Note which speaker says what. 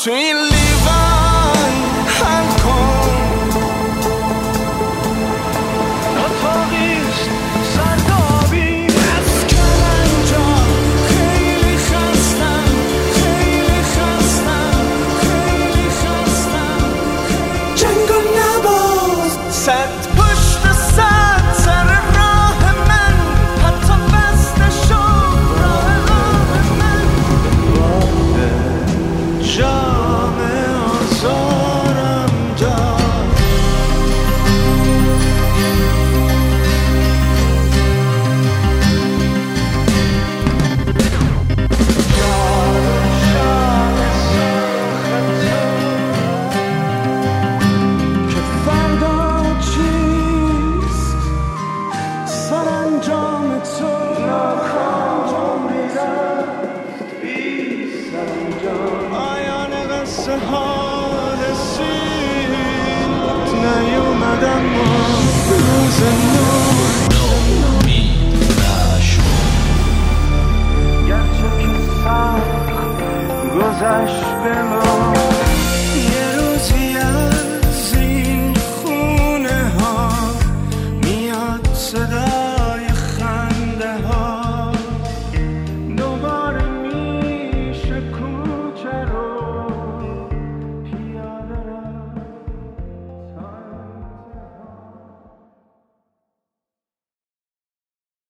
Speaker 1: تو این لیوان حل کن. اتاقیست سردابی از کلنجا، خیلی خستم خیلی خستم خیلی خستم. جنگ و نباز صد پشت صد سر راه من، حتی بسته شد راه من. جام آزارم داد، شام سرخ که فردا چیست سرانجام تو. ناخوام رفت بی سرانجام، پایان قصه ها رسید نیومدم ما روز نو. گرچه که سخت گذشت به ما